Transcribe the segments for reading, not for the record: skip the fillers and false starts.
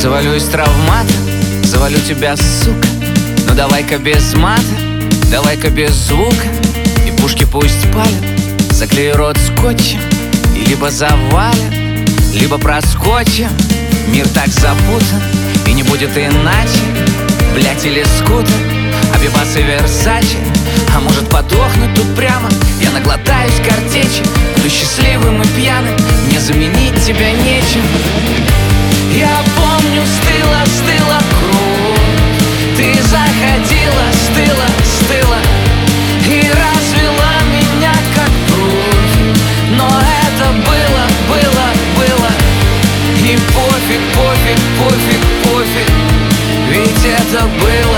Завалю из травмата, завалю тебя, сука. Ну давай-ка без мата, давай-ка без звука. И пушки пусть палят, заклею рот скотчем. И либо завалят, либо проскочим. Мир так запутан, и не будет иначе. Блять, или скутер, Абибас и Версачи. А может подохнуть тут прямо, я наглотаюсь картечи. Буду счастливым и пьяным, мне заменить тебя нечем. Я помню, стыла кровь. Ты заходила, стыла и развела меня как профи. Но это было. И пофиг, ведь это было.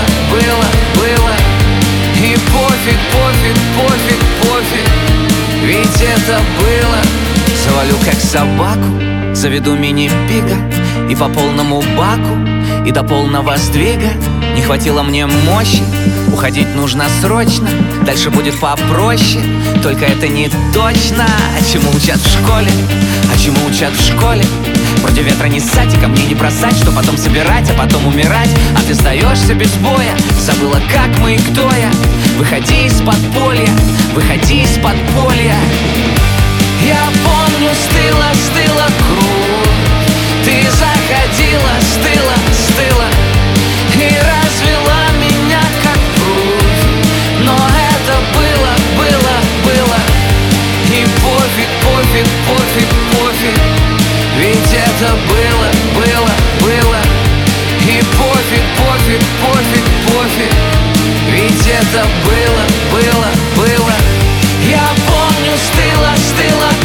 И пофиг, ведь это было. Завалю как собаку, заведу мини-пига. И по полному баку, и до полного сдвига. Не хватило мне мощи, уходить нужно срочно. Дальше будет попроще, только это не точно. Чему учат в школе, чему учат в школе? Вроде ветра не ссать и ко мне не бросать, что потом собирать, а потом умирать. А ты сдаешься без боя, забыла как мы и кто я. Выходи из подполья, выходи из подполья. Я помню, стыла кровь. Ты заходила, стыла и развела меня как профи. Но это было. И пофиг, ведь это было. И пофиг, ведь это было. Я помню, стыла